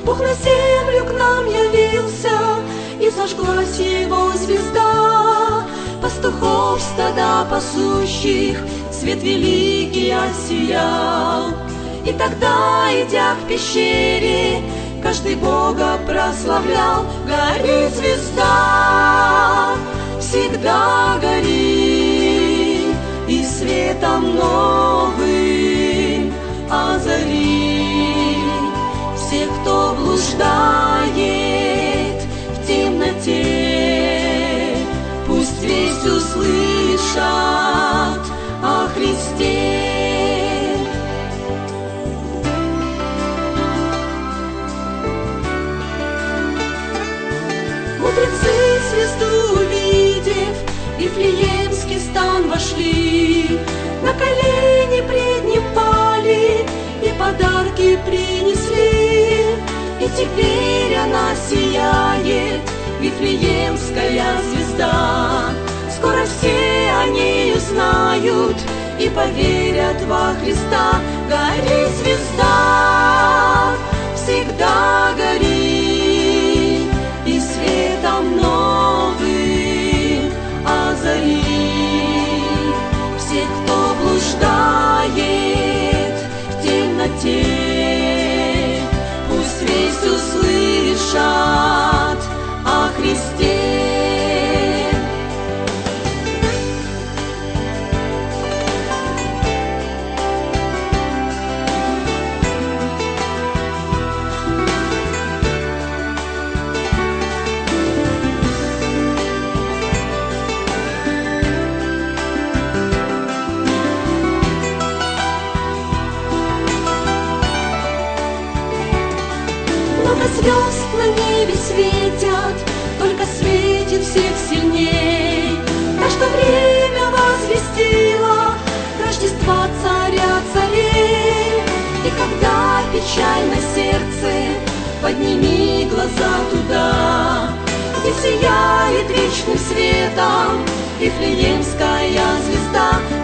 Бог на землю к нам явился, и зажглась его звезда. Пастухов стада пасущих свет великий осиял. И тогда, идя к пещере, каждый Бога прославлял. Горит звезда, всегда гори, и светом новым озари всех, кто блуждает в темноте. Пусть весть услышат о Христе. Мудрецы, звезду увидев, в Вифлеемский стан вошли, на колени пред ним пали и подарки принесли. И теперь она сияет, Вифлеемская звезда. Скоро все о ней узнают и поверят во Христа. Гори, звезда, всегда гори, и светом новым озари всех, кто блуждает в темноте. Пусть весть услышат о Христе. Много звезд на небе светят, только светит всех сильней. Так что время возвестило Рождества царя царей. И когда печально сердце, подними глаза туда, где сияет вечным светом Вифлеемская звезда.